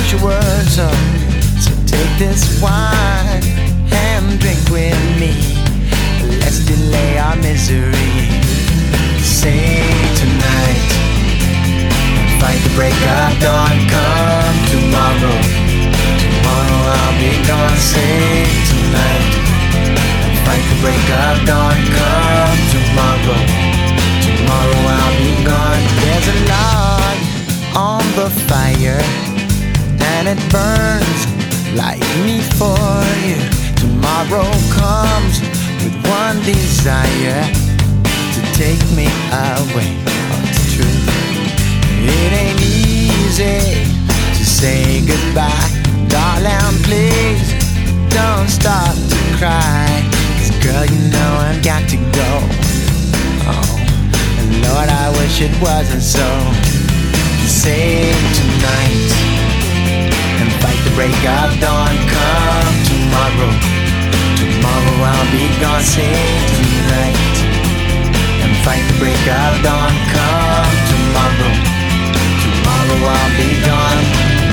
wish it was so. So take this wine and drink with me. Let's delay our misery. Say tonight, fight the break of dawn. Come tomorrow, tomorrow I'll be gone. Say tonight, fight the break of dawn. Come tomorrow, tomorrow I'll be gone. There's a log on the fire and it burns like me for you. Tomorrow comes with one desire, to take me away. Oh, it's true. It ain't easy to say goodbye. Darling, please don't start to cry. 'Cause girl, you know I've got to go. Oh, and Lord, I wish it wasn't so. Save tonight and fight the break of dawn. Come tomorrow, tomorrow I'll be gone. Save tonight and fight the break of dawn. Come tomorrow, tomorrow I'll be gone.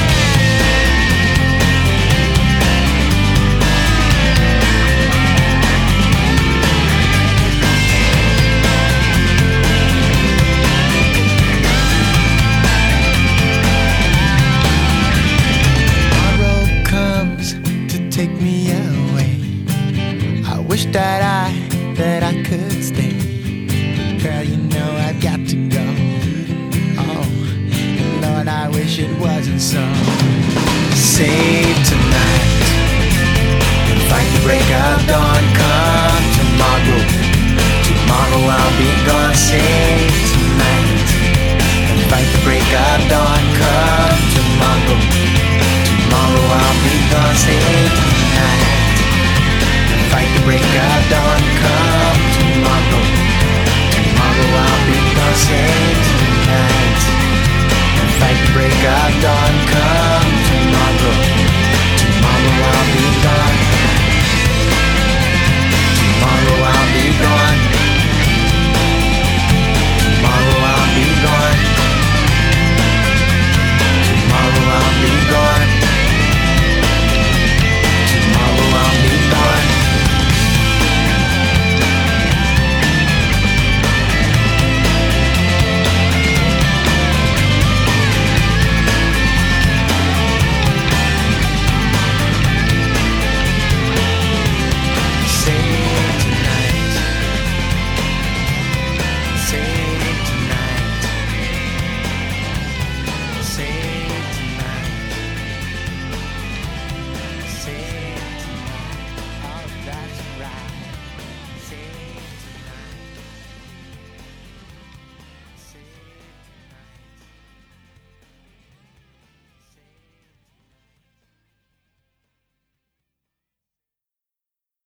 Take me away. I wish that I could stay. Girl, you know I've got to go. Oh, and Lord, I wish it wasn't so. Save tonight and fight the break of dawn. Come tomorrow,